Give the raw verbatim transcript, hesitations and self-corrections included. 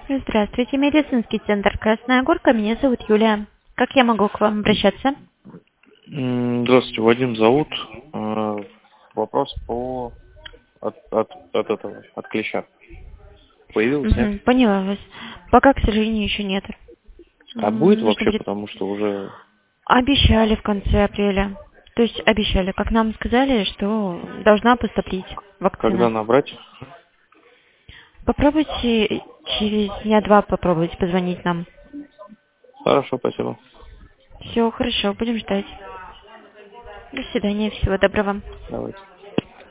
Здравствуйте, медицинский центр Красная Горка. Меня зовут Юлия. Как я могу к вам обращаться? М, Здравствуйте, Вадим зовут. Э, Вопрос по от, от, от этого, от клеща. Появилось, нет? Мгм, поняла вас. Пока, к сожалению, еще нет. А будет М, Нужно вообще, будет... потому что уже Обещали в конце апреля. То есть обещали, как нам сказали, что должна поступить когда вакцина. набрать? Попробуйте через дня два попробовать позвонить нам. Хорошо, спасибо. Все хорошо, будем ждать. До свидания, всего доброго. Давайте.